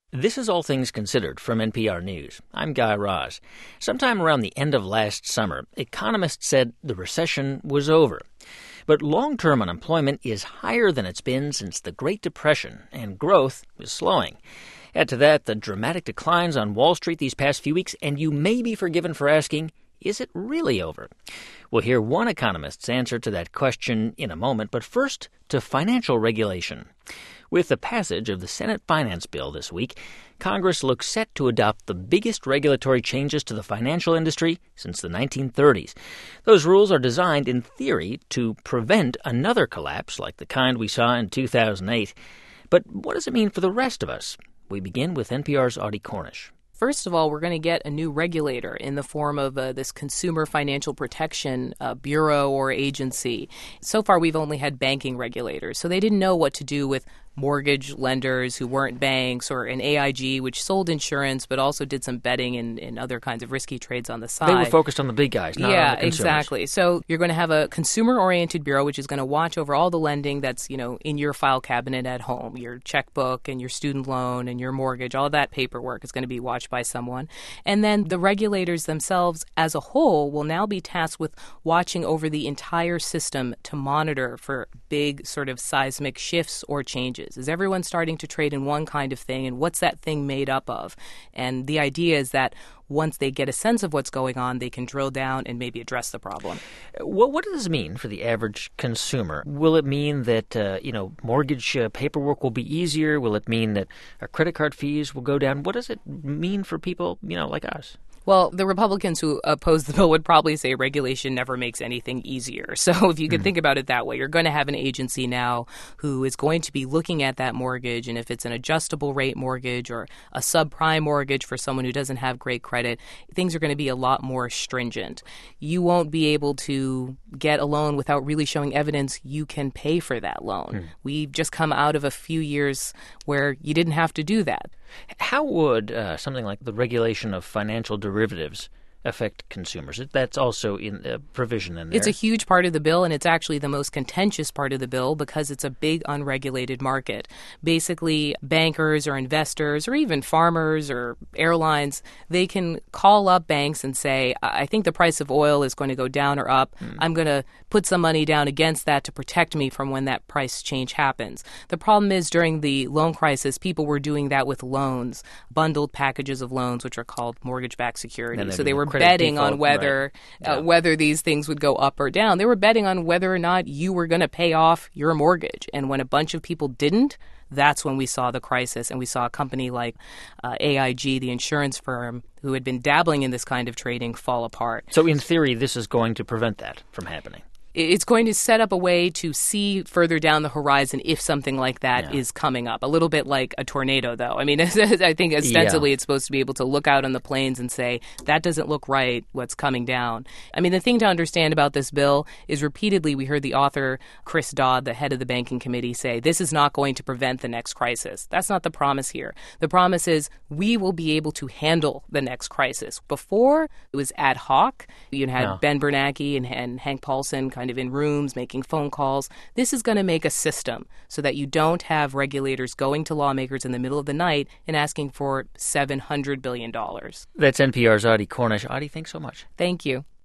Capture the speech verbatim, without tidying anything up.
This is All Things Considered from N P R News. I'm Guy Raz. Sometime around the end of last summer, economists said the recession was over. But long-term unemployment is higher than it's been since the Great Depression, and growth is slowing. Add to that the dramatic declines on Wall Street these past few weeks, and you may be forgiven for asking, is it really over? We'll hear one economist's answer to that question in a moment, but first to financial regulation. With the passage of the Senate Finance Bill this week, Congress looks set to adopt the biggest regulatory changes to the financial industry since the nineteen thirties. Those rules are designed, in theory, to prevent another collapse like the kind we saw in two thousand eight. But what does it mean for the rest of us? We begin with N P R's Audie Cornish. First of all, we're going to get a new regulator in the form of uh, this Consumer Financial Protection uh, Bureau or agency. So far, we've only had banking regulators, so they didn't know what to do with mortgage lenders who weren't banks, or an A I G, which sold insurance but also did some betting and, and other kinds of risky trades on the side. They were focused on the big guys, not yeah, on the consumers. Exactly. So you're going to have a consumer-oriented bureau which is going to watch over all the lending that's, you know, in your file cabinet at home. Your checkbook and your student loan and your mortgage, all of that paperwork is going to be watched by someone. And then the regulators themselves as a whole will now be tasked with watching over the entire system to monitor for big sort of seismic shifts or changes. Is everyone starting to trade in one kind of thing, and what's that thing made up of? And the idea is that once they get a sense of what's going on, they can drill down and maybe address the problem. What, what does this mean for the average consumer? Will it mean that, uh, you know, mortgage uh, paperwork will be easier? Will it mean that our credit card fees will go down? What does it mean for people, you know, like us? Well, the Republicans who oppose the bill would probably say regulation never makes anything easier. So if you could mm. think about it that way, you're going to have an agency now who is going to be looking at that mortgage, and if it's an adjustable rate mortgage or a subprime mortgage for someone who doesn't have great credit, things are going to be a lot more stringent. You won't be able to get a loan without really showing evidence you can pay for that loan. Mm. We've just come out of a few years where you didn't have to do that. How would uh, something like the regulation of financial derivatives affect consumers? That's also in the provision in there. It's a huge part of the bill, and it's actually the most contentious part of the bill because it's a big unregulated market. Basically, bankers or investors or even farmers or airlines, they can call up banks and say, I think the price of oil is going to go down or up. Mm. I'm going to put some money down against that to protect me from when that price change happens. The problem is during the loan crisis, people were doing that with loans, bundled packages of loans, which are called mortgage-backed securities. So they were betting default, on whether right. uh, yeah. whether these things would go up or down. They were betting on whether or not you were going to pay off your mortgage. And when a bunch of people didn't, that's when we saw the crisis. And we saw a company like uh, A I G, the insurance firm, who had been dabbling in this kind of trading, fall apart. So in theory, this is going to prevent that from happening. It's going to set up a way to see further down the horizon if something like that yeah. is coming up. A little bit like a tornado, though. I mean, I think ostensibly yeah. it's supposed to be able to look out on the plains and say, that doesn't look right, what's coming down. I mean, the thing to understand about this bill is repeatedly we heard the author, Chris Dodd, the head of the banking committee, say, this is not going to prevent the next crisis. That's not the promise here. The promise is we will be able to handle the next crisis. Before, it was ad hoc. You had no. Ben Bernanke and, and Hank Paulson kind of in rooms making phone calls. This is going to make a system so that you don't have regulators going to lawmakers in the middle of the night and asking for seven hundred billion dollars. That's N P R's Audie Cornish. Audie, thanks so much. Thank you.